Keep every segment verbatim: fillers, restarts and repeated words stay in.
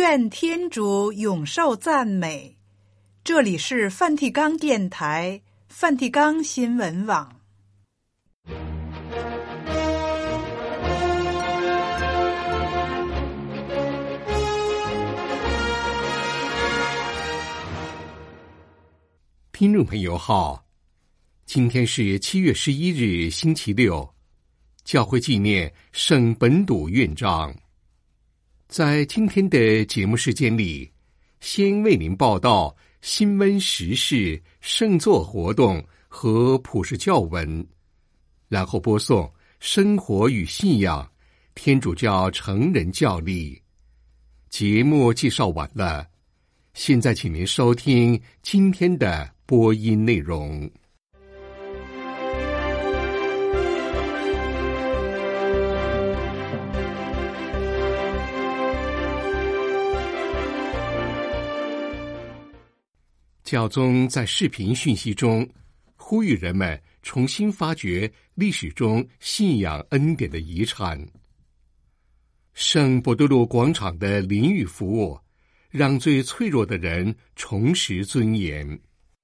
愿天主永受赞美。这里是梵蒂冈电台、梵蒂冈新闻网。 听众朋友好，今天是七月十一日，星期六，教会纪念圣本笃院长。在今天的节目时间里，先为您报道新闻时事、圣座活动和普世教文，然后播送生活与信仰天主教成人教理。节目介绍完了，现在请您收听今天的播音内容。教宗在视频讯息中呼吁人们重新发掘历史中信仰恩典的遗产。圣伯多禄广场的淋浴服务让最脆弱的人重拾尊严。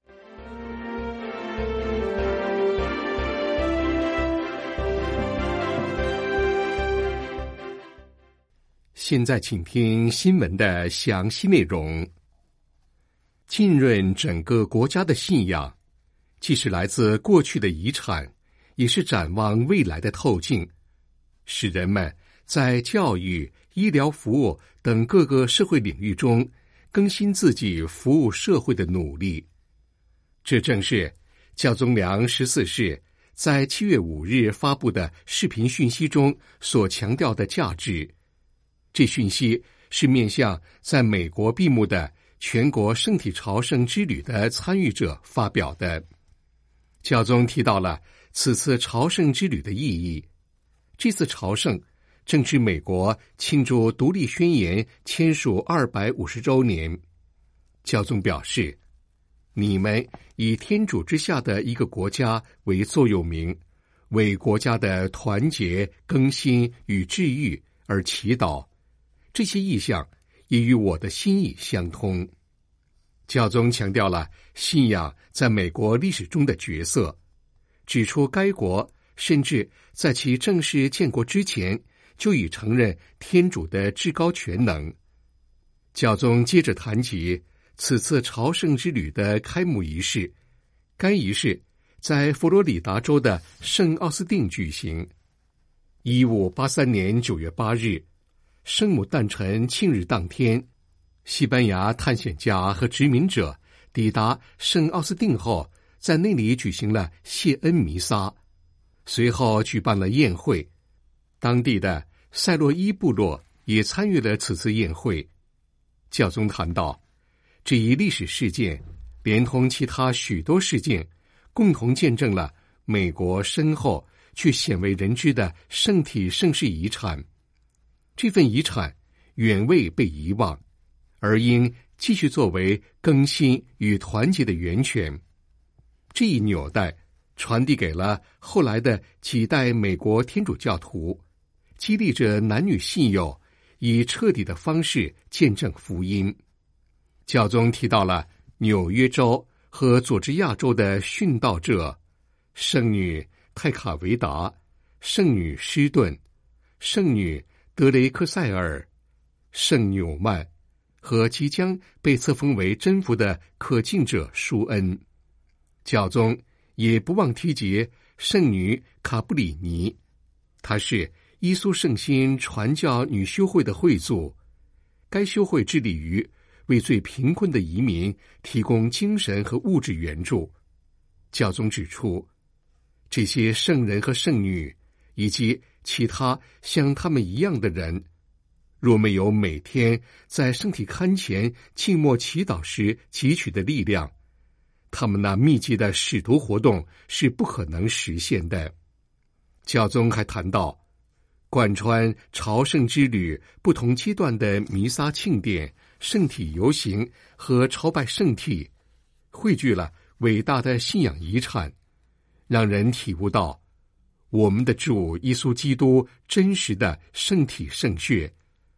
现在请听新闻的详细内容。浸润整个国家的信仰，既是来自过去的遗产，也是展望未来的透镜，使人们在教育、医疗服务等各个社会领域中更新自己服务社会的努力。这正是教宗良十四世在七月五日发布的视频讯息中所强调的价值。这讯息是面向在美国闭幕的全国圣体朝圣之旅的参与者发表的。教宗提到了此次朝圣之旅的意义。这次朝圣正是美国庆祝独立宣言签署二百五十周年。教宗表示，你们以天主之下的一个国家为座右铭，为国家的团结、更新与治愈而祈祷。这些意向也与我的心意相通。教宗强调了信仰在美国历史中的角色，指出该国甚至在其正式建国之前就已承认天主的至高全能。教宗接着谈及此次朝圣之旅的开幕仪式，该仪式在佛罗里达州的圣奥斯定举行。一五八三年九月八日，圣母诞辰庆日当天，西班牙探险家和殖民者抵达圣奥斯定后，在那里举行了谢恩弥撒，随后举办了宴会。当地的塞洛伊部落也参与了此次宴会。教宗谈到，这一历史事件连同其他许多事件，共同见证了美国深厚却鲜为人知的圣体圣事遗产。这份遗产远未被遗忘，而应继续作为更新与团结的源泉。这一纽带传递给了后来的几代美国天主教徒，激励着男女信友以彻底的方式见证福音。教宗提到了纽约州和佐治亚州的殉道者圣女泰卡维达、圣女施顿、圣女德雷克塞尔、圣纽曼和即将被册封为真福的可敬者舒恩。教宗也不忘提及圣女卡布里尼，她是伊苏圣心传教女修会的会祖，该修会致力于为最贫困的移民提供精神和物质援助。教宗指出，这些圣人和圣女以及其他像他们一样的人，若没有每天在圣体龛前静默祈祷时汲取的力量，他们那密集的使徒活动是不可能实现的。教宗还谈到，贯穿朝圣之旅不同阶段的弥撒庆典、圣体游行和朝拜圣体，汇聚了伟大的信仰遗产，让人体悟到我们的主耶稣基督真实的圣体圣血。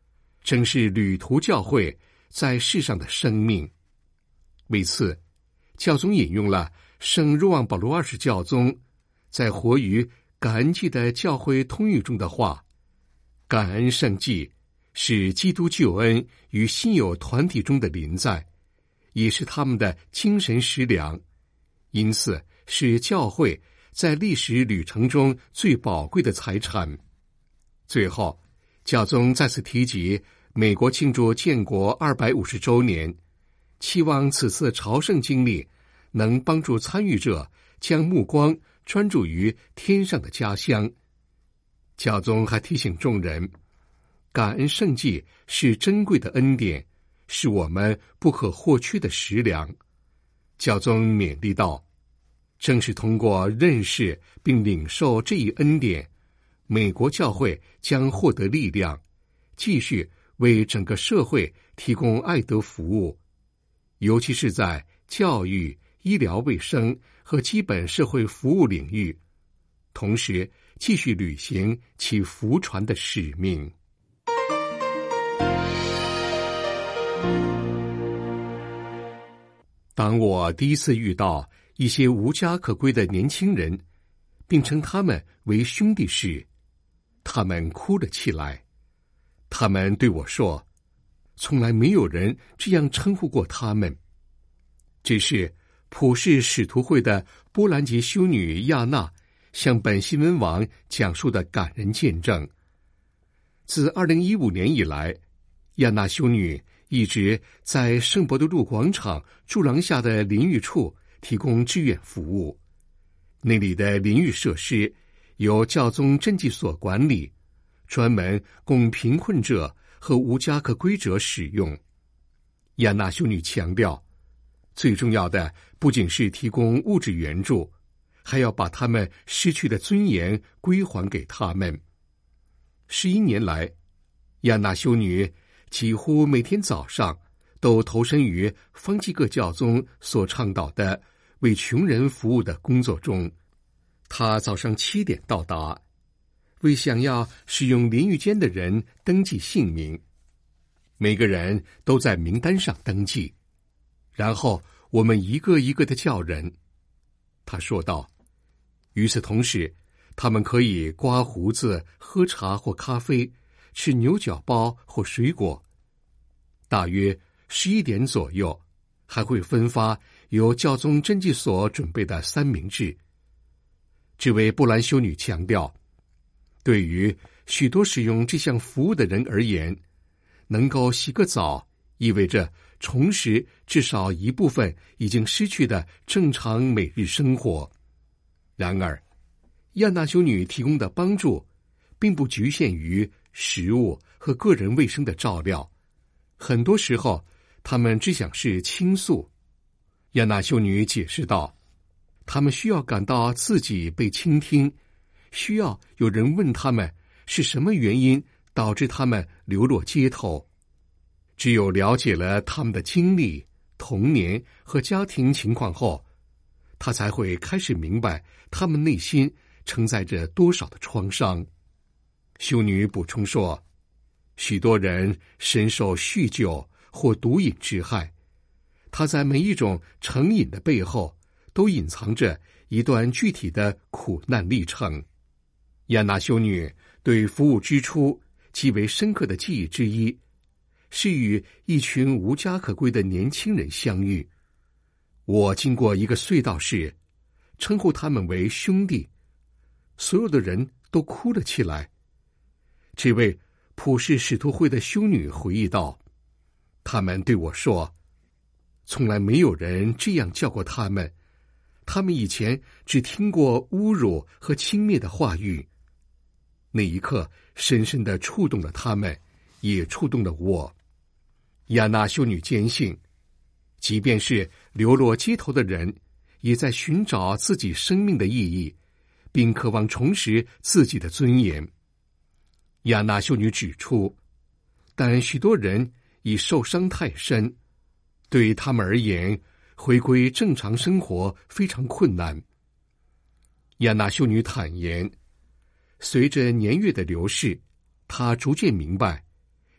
正是旅途教会在世上的生命。为此，教宗引用了圣若望保禄二世教宗在活于感恩祭的教会通谕中的话：感恩圣祭是基督救恩与信友团体中的临在，也是他们的精神食粮，因此是教会在历史旅程中最宝贵的财产。最后，教宗再次提及美国庆祝建国二百五十周年，期望此次朝圣经历能帮助参与者将目光专注于天上的家乡。教宗还提醒众人，感恩圣祭是珍贵的恩典，是我们不可或缺的食粮。教宗勉励道，正是通过认识并领受这一恩典，美国教会将获得力量，继续为整个社会提供爱德服务，尤其是在教育、医疗卫生和基本社会服务领域，同时继续履行其福传的使命。当我第一次遇到一些无家可归的年轻人，并称他们为兄弟时，他们哭了起来。他们对我说，从来没有人这样称呼过他们。这是普世使徒会的波兰籍修女亚娜向本新闻网讲述的感人见证。自二零一五年以来，亚娜修女一直在圣伯多禄广场柱廊下的淋浴处提供志愿服务。那里的淋浴设施由教宗赈济所管理，专门供贫困者和无家可归者使用。亚娜修女强调，最重要的不仅是提供物质援助，还要把他们失去的尊严归还给他们。十一年来，亚娜修女几乎每天早上都投身于方济各教宗所倡导的为穷人服务的工作中。她早上七点到达，为想要使用淋浴间的人登记姓名。每个人都在名单上登记，然后我们一个一个的叫人。他说道，与此同时，他们可以刮胡子、喝茶或咖啡，吃牛角包或水果。大约十一点左右，还会分发由教宗赈济所准备的三明治。这位波兰修女强调，对于许多使用这项服务的人而言，能够洗个澡意味着重拾至少一部分已经失去的正常每日生活。然而，亚娜修女提供的帮助并不局限于食物和个人卫生的照料，很多时候他们只想是倾诉。亚娜修女解释道，他们需要感到自己被倾听，需要有人问他们是什么原因导致他们流落街头。只有了解了他们的经历、童年和家庭情况后，他才会开始明白他们内心承载着多少的创伤。修女补充说，许多人深受酗酒或毒瘾之害，他在每一种成瘾的背后都隐藏着一段具体的苦难历程。亚娜修女对服务之初极为深刻的记忆之一，是与一群无家可归的年轻人相遇。我经过一个隧道时，称呼他们为兄弟，所有的人都哭了起来。这位普世使徒会的修女回忆道，他们对我说，从来没有人这样叫过他们，他们以前只听过侮辱和轻蔑的话语。那一刻深深地触动了他们，也触动了我。亚娜修女坚信，即便是流落街头的人，也在寻找自己生命的意义，并渴望重拾自己的尊严。亚娜修女指出，但许多人已受伤太深，对他们而言，回归正常生活非常困难。亚娜修女坦言，随着年月的流逝，她逐渐明白，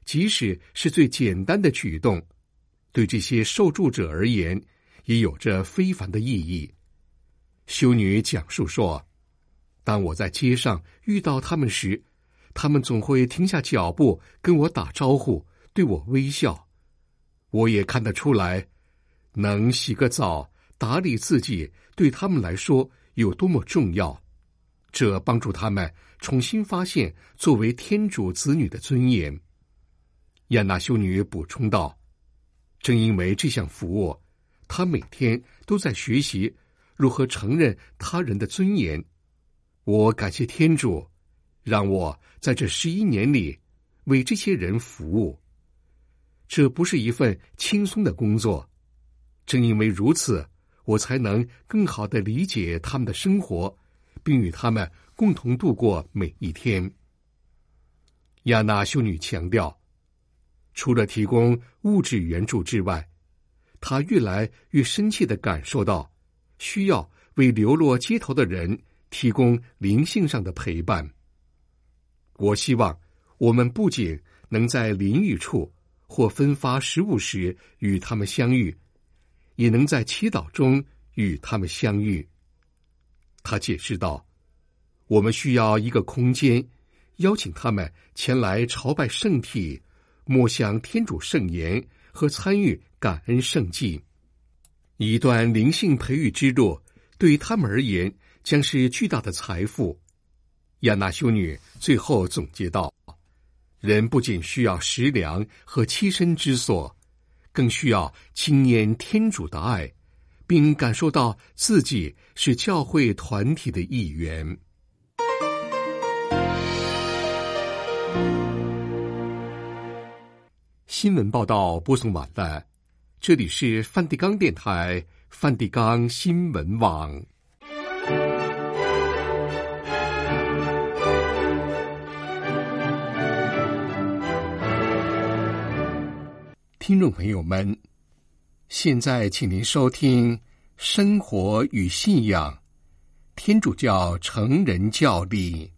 即使是最简单的举动，对这些受助者而言，也有着非凡的意义。修女讲述说，当我在街上遇到他们时，他们总会停下脚步跟我打招呼，对我微笑。我也看得出来，能洗个澡，打理自己，对他们来说有多么重要。这帮助他们重新发现作为天主子女的尊严。亚娜修女补充道，正因为这项服务，她每天都在学习如何承认他人的尊严。我感谢天主，让我在这十一年里为这些人服务。这不是一份轻松的工作，正因为如此，我才能更好地理解他们的生活，并与他们共同度过每一天。亚娜修女强调，除了提供物质援助之外，她越来越深切地感受到需要为流落街头的人提供灵性上的陪伴。我希望我们不仅能在淋浴处或分发食物时与他们相遇，也能在祈祷中与他们相遇。他解释道，我们需要一个空间，邀请他们前来朝拜圣体，默想天主圣言和参与感恩圣祭。一段灵性培育之路对他们而言将是巨大的财富。亚娜修女最后总结道，人不仅需要食粮和栖身之所，更需要经验天主的爱，并感受到自己是教会团体的一员。新闻报道播送完了，这里是梵蒂冈电台梵蒂冈新闻网。听众朋友们，现在请您收听《生活与信仰》天主教成人教理。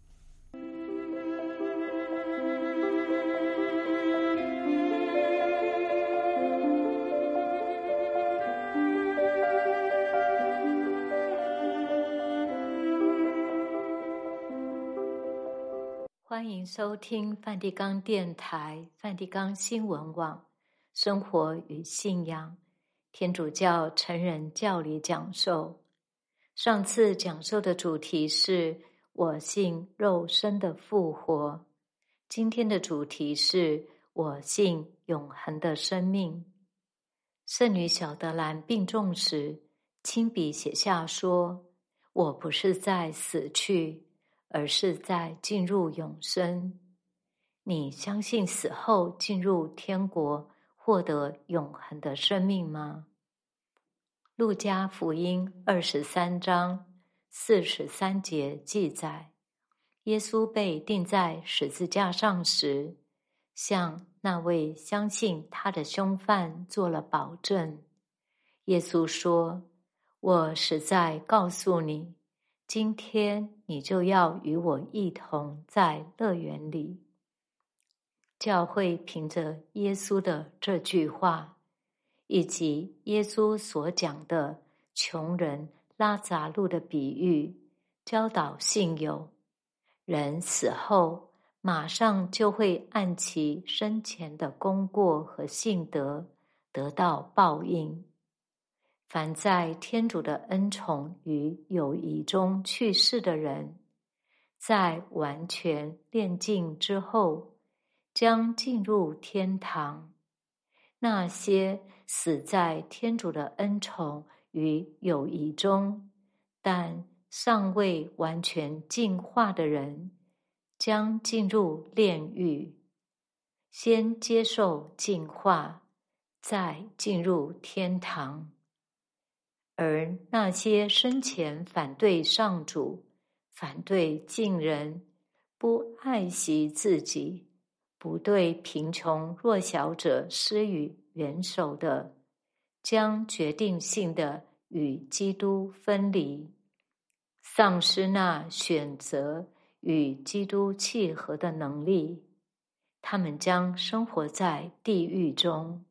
欢迎收听梵蒂冈电台梵蒂冈新闻网生活与信仰天主教成人教理讲授。上次讲授的主题是我信肉身的复活，今天的主题是我信永恒的生命。圣女小德兰病重时，亲笔写下说，我不是在死去，而是在进入永生。你相信死后进入天国，获得永恒的生命吗？路加福音二十三章四十三节记载，耶稣被钉在十字架上时，向那位相信他的凶犯做了保证。耶稣说，我实在告诉你，今天你就要与我一同在乐园里。教会凭着耶稣的这句话，以及耶稣所讲的穷人拉匝路的比喻，教导信友，人死后马上就会按其生前的功过和信德得到报应。凡在天主的恩宠与友谊中去世的人，在完全炼净之后，将进入天堂。那些死在天主的恩宠与友谊中，但尚未完全净化的人，将进入炼狱，先接受净化，再进入天堂。而那些生前反对上主、反对近人、不爱惜自己、不对贫穷弱小者施予援手的，将决定性的与基督分离，丧失那选择与基督契合的能力。 他们将生活在地狱中。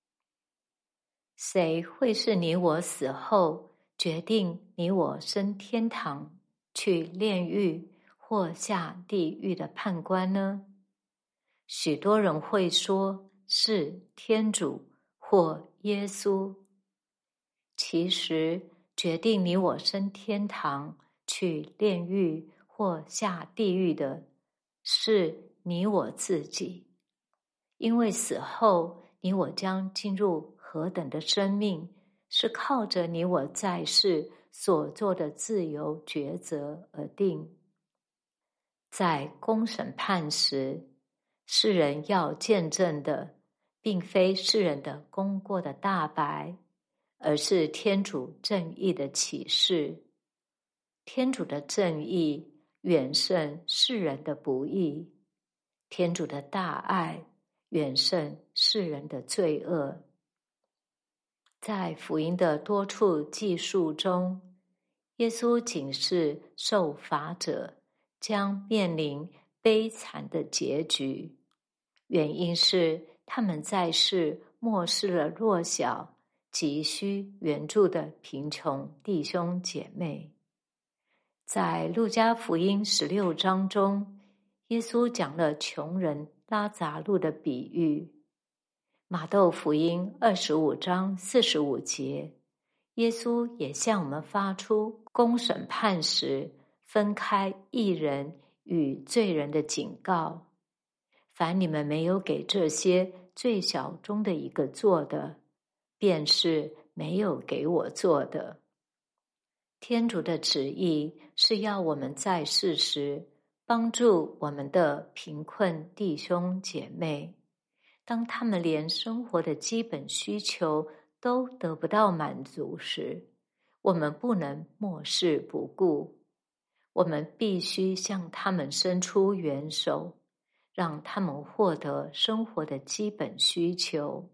谁会是你我死后决定你我升天堂去炼狱或下地狱的判官呢？许多人会说是天主或耶稣。其实决定你我升天堂去炼狱或下地狱的是你我自己，因为死后你我将进入何等的生命，是靠着你我在世所做的自由抉择而定。在公审判时，世人要见证的并非世人的功过的大白，而是天主正义的启示。天主的正义远胜世人的不义，天主的大爱远胜世人的罪恶。在福音的多处记述中，耶稣警示受罚者将面临悲惨的结局，原因是他们在世漠视了弱小、急需援助的贫穷弟兄姐妹。在路加福音十六章中，耶稣讲了穷人拉匝路的比喻。马窦福音二十五章四十五节，耶稣也向我们发出公审判时分开义人与罪人的警告。凡你们没有给这些最小中的一个做的，便是没有给我做的。天主的旨意是要我们在世时帮助我们的贫困弟兄姐妹，当他们连生活的基本需求都得不到满足时，我们不能漠视不顾，我们必须向他们伸出援手，让他们获得生活的基本需求。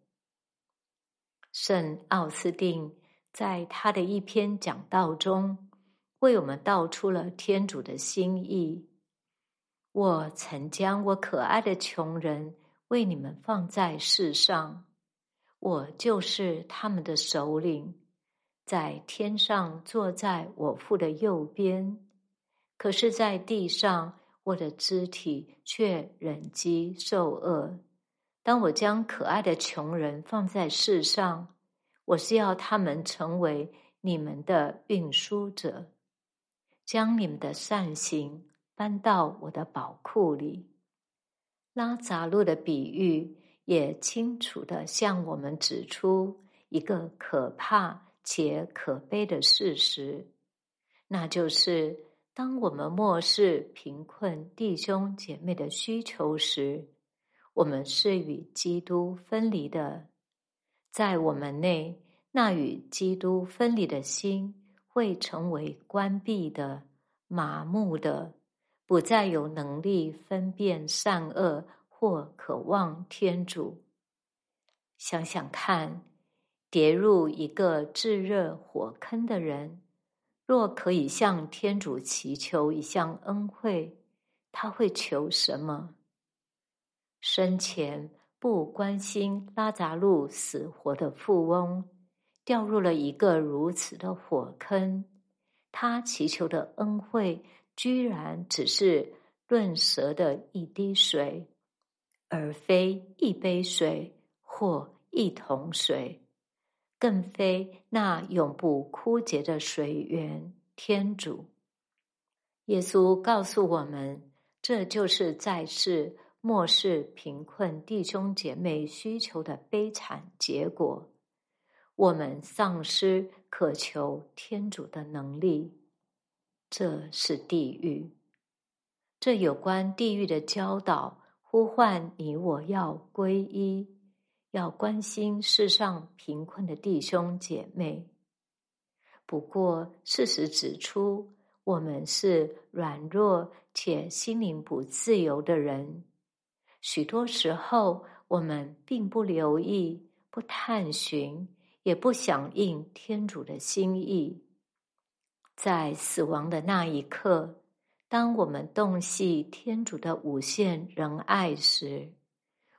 圣奥斯定在他的一篇讲道中，为我们道出了天主的心意。我曾将我可爱的穷人为你们放在世上，我就是他们的首领，在天上坐在我父的右边，可是在地上我的肢体却忍饥受饿。当我将可爱的穷人放在世上，我是要他们成为你们的运输者，将你们的善行搬到我的宝库里。拉匝路的比喻也清楚地向我们指出一个可怕且可悲的事实，那就是当我们漠视贫困弟兄姐妹的需求时，我们是与基督分离的。在我们内，那与基督分离的心会成为关闭的、麻木的，不再有能力分辨善恶或渴望天主。想想看，跌入一个炙热火坑的人，若可以向天主祈求一项恩惠，他会求什么？生前不关心拉匝路死活的富翁，掉入了一个如此的火坑，他祈求的恩惠居然只是润舌的一滴水，而非一杯水或一桶水，更非那永不枯竭的水源天主。耶稣告诉我们，这就是在世漠视贫困弟兄姐妹需求的悲惨结果。我们丧失渴求天主的能力，这是地狱。这有关地狱的教导呼唤你我要皈依，要关心世上贫困的弟兄姐妹。不过事实指出，我们是软弱且心灵不自由的人，许多时候我们并不留意，不探寻，也不响应天主的心意。在死亡的那一刻，当我们洞悉天主的无限仁爱时，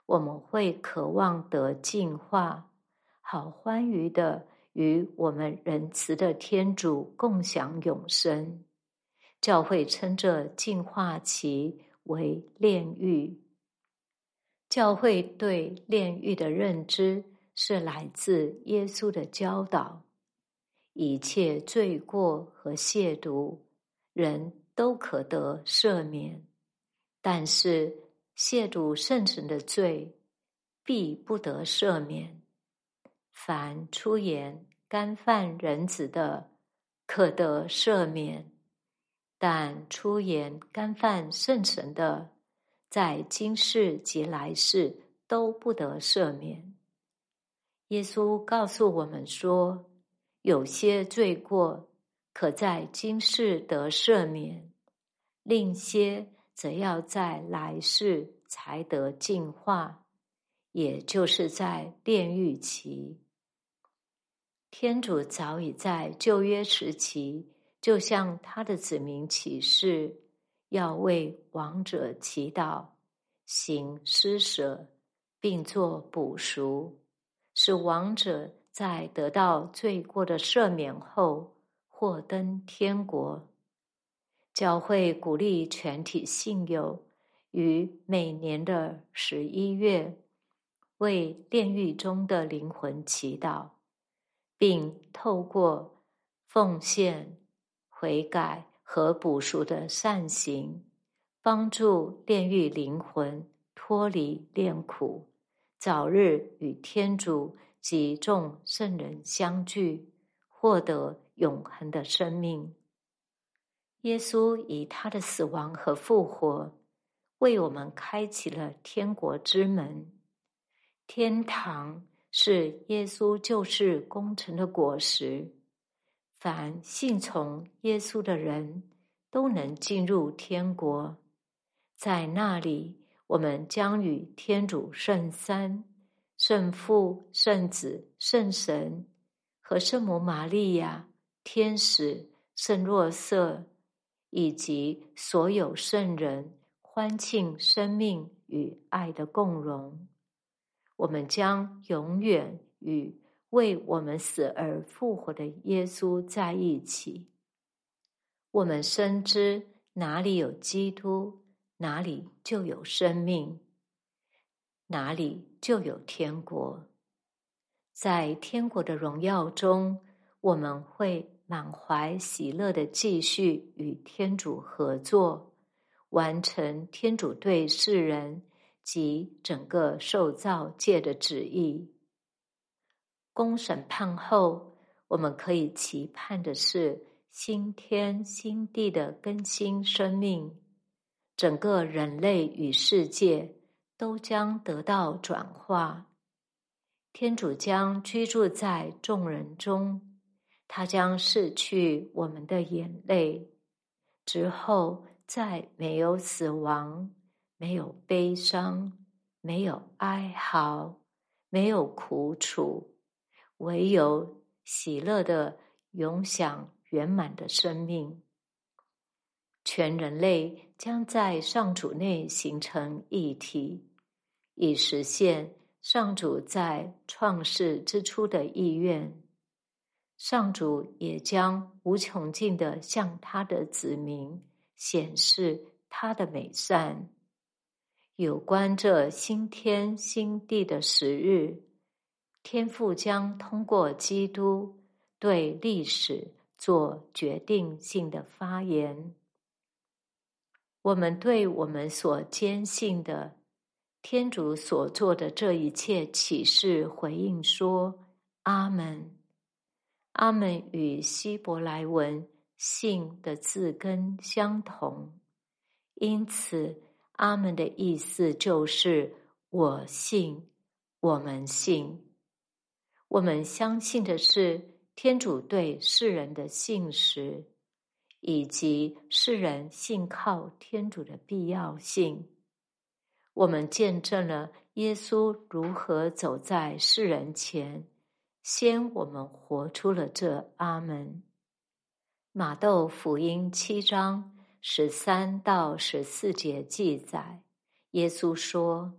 我们会渴望得净化，好欢愉的与我们仁慈的天主共享永生。教会称这净化期为炼狱。教会对炼狱的认知是来自耶稣的教导，一切罪过和亵渎，人都可得赦免，但是亵渎圣神的罪必不得赦免。凡出言干犯人子的，可得赦免，但出言干犯圣神的，在今世及来世都不得赦免。耶稣告诉我们说，有些罪过可在今世得赦免，另些则要在来世才得净化，也就是在炼狱期。天主早已在旧约时期就向他的子民启示，要为亡者祈祷，行施舍，并做补赎，使亡者在得到罪过的赦免后获登天国。教会鼓励全体信友于每年的十一月为炼狱中的灵魂祈祷，并透过奉献、悔改和补赎的善行，帮助炼狱灵魂脱离炼苦，早日与天主及众圣人相聚，获得永恒的生命。耶稣以他的死亡和复活，为我们开启了天国之门。天堂是耶稣救世工程的果实，凡信从耶稣的人都能进入天国。在那里，我们将与天主圣三、圣父、圣子、圣神和圣母玛利亚、天使、圣若瑟以及所有圣人欢庆生命与爱的共荣。我们将永远与为我们死而复活的耶稣在一起。我们深知哪里有基督，哪里就有生命，哪里就有天国。在天国的荣耀中，我们会满怀喜乐地继续与天主合作，完成天主对世人及整个受造界的旨意。公审判后，我们可以期盼的是新天新地的更新生命，整个人类与世界都将得到转化。天主将居住在众人中，他将拭去我们的眼泪，之后再没有死亡，没有悲伤，没有哀嚎，没有苦楚，唯有喜乐的永享圆满的生命。全人类将在上主内形成一体，以实现上主在创世之初的意愿。上主也将无穷尽地向他的子民显示他的美善。有关这新天新地的时日，天父将通过基督对历史做决定性的发言。我们对我们所坚信的天主所做的这一切启示回应说：阿们。阿们与希伯来文信的字根相同，因此阿们的意思就是我信，我们信。我们相信的是天主对世人的信实，以及世人信靠天主的必要性。我们见证了耶稣如何走在世人前，先我们活出了这阿们。马窦福音七章十三到十四节记载，耶稣说：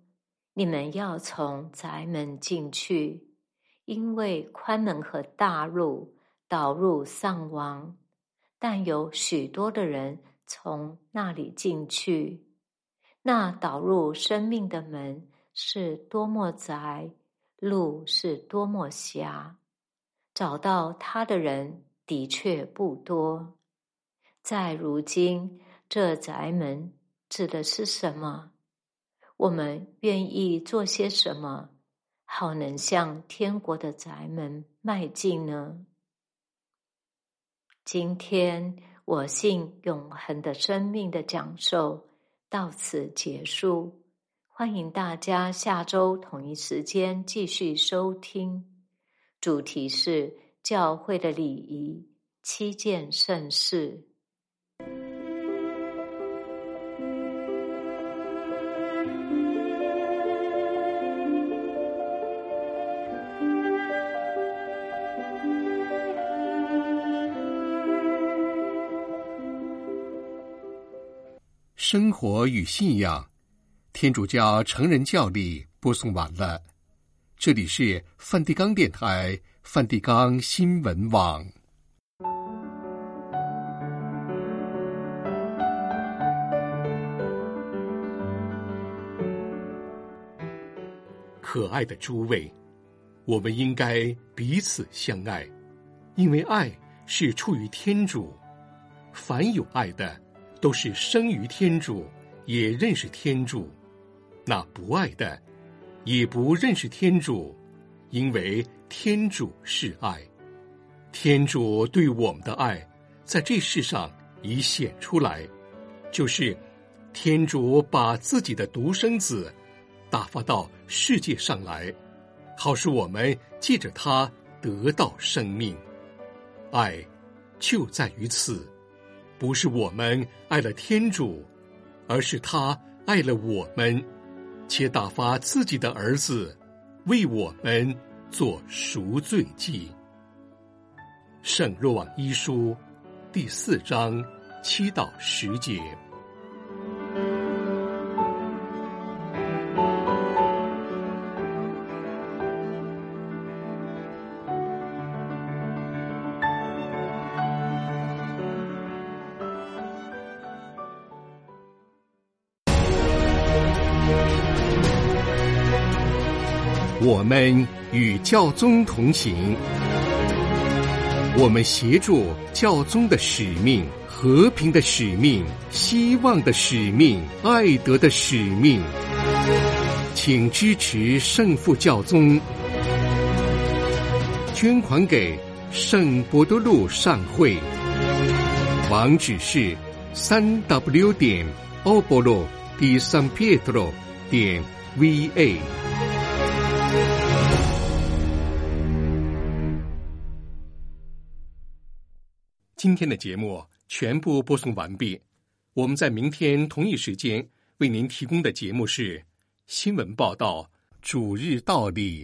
你们要从宅门进去，因为宽门和大路导入丧亡，但有许多的人从那里进去。那导入生命的门是多么窄，路是多么狭，找到它的人的确不多。在如今，这宅门指的是什么？我们愿意做些什么，好能向天国的宅门迈进呢？今天我信永恒的生命的讲授到此结束，欢迎大家下周同一时间继续收听。主题是教会的礼仪，七件圣事。 生活与信仰，天主教成人教理播送完了。这里是梵蒂冈电台梵蒂冈新闻网。可爱的诸位，我们应该彼此相爱，因为爱是出于天主。凡有爱的，都是生于天主，也认识天主。那不爱的，也不认识天主，因为天主是爱。天主对我们的爱，在这世上已显出来，就是天主把自己的独生子打发到世界上来，好使我们借着他得到生命。爱就在于此，不是我们爱了天主，而是他爱了我们，且打发自己的儿子为我们做赎罪祭。圣若望一书第四章七到十节。我们与教宗同行，我们协助教宗的使命，和平的使命，希望的使命，爱德的使命。请支持圣父教宗，捐款给圣伯多禄善会，网址是三 w 点 obolo di San Pietro 点 va。今天的节目全部播送完毕，我们在明天同一时间为您提供的节目是新闻报道、主日道理。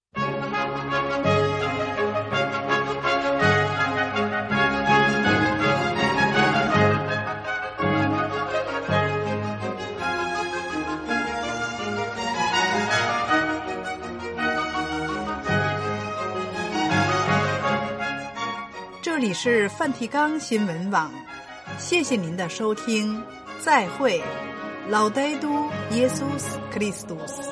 这里是梵蒂冈新闻网，谢谢您的收听，再会，Laudetur Jesus Christus。